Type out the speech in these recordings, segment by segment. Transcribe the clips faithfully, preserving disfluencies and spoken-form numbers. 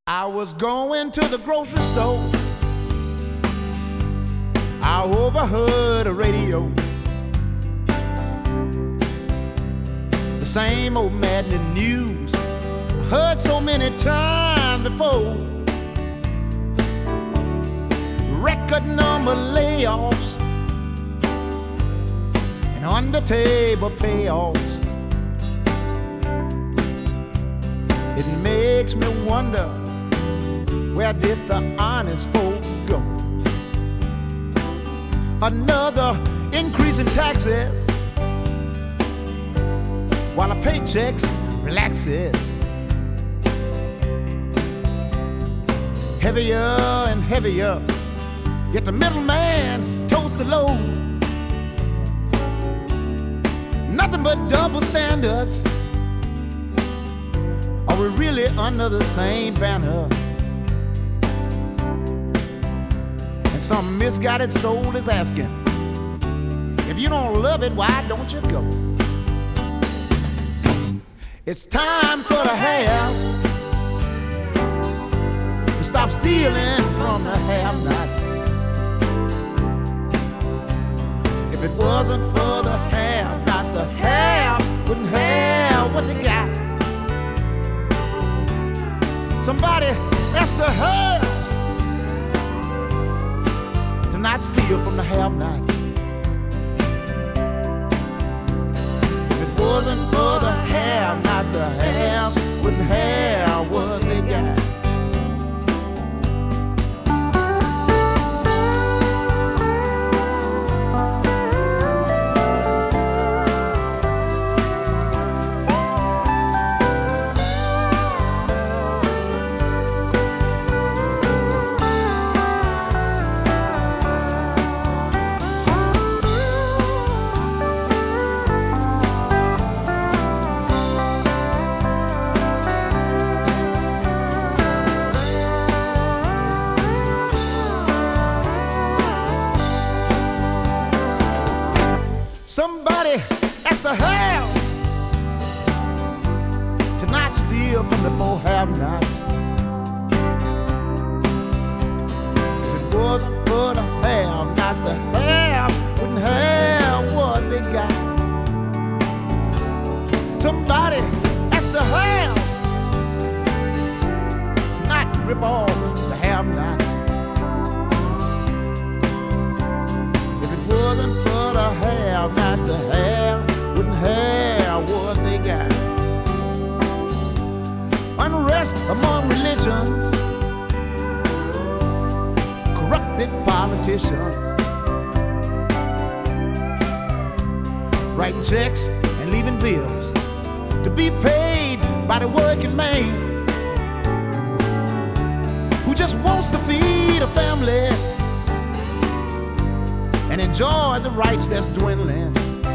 I was going to the grocery store. I overheard a radio. The same old maddening news I heard so many times before. Record number layoffs and under-table payoffs. It makes me wonder, where did the honest folk go? Another increase in taxes while the paychecks relaxes. Heavier and heavier, yet the middleman totes the load. Nothing but double standards. Are we really under the same banner? And some misguided soul is asking, if you don't love it, why don't you go? It's time for the haves to stop stealing from the have-nots. If it wasn't for the have-nots, the have wouldn't have what they got. Somebody that's the have to not steal from the have-nots. If it wasn't for the have-nots, the haves wouldn't have what they got. Somebody has to have to not steal from the poor have-nots. If it wasn't for the have-nots, the have wouldn't have what they got. Somebody has to have to not rip off the have-nots. If it wasn't for the have-nots, the have wouldn't have what they got. Unrest among religions, corrupted politicians, writing checks and leaving bills to be paid by the working man who just wants to feed a family and enjoy the rights that's dwindling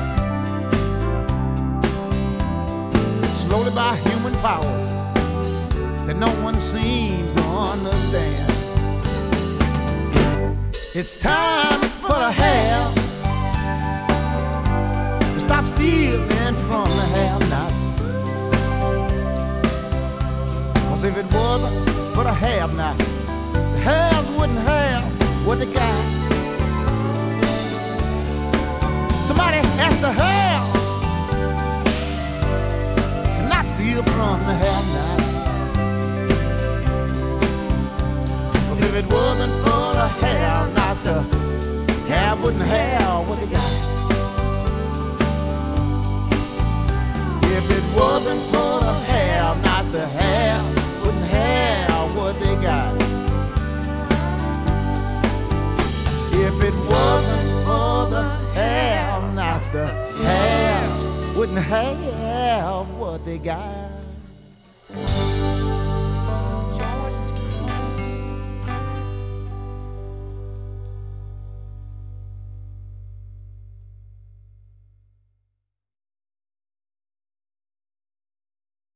slowly by human powers that no one seems to understand. It's time for the have to stop stealing from the have-nots. 'Cause if it wasn't for the have-nots, the haves wouldn't have what they got. Somebody has to have to not steal from the have-nots. But if it wasn't for the have-nots, the have wouldn't have what they got. If it wasn't for the have-nots, the have wouldn't have what they got. If it wasn't for the have-nots, the haves wouldn't have what they got.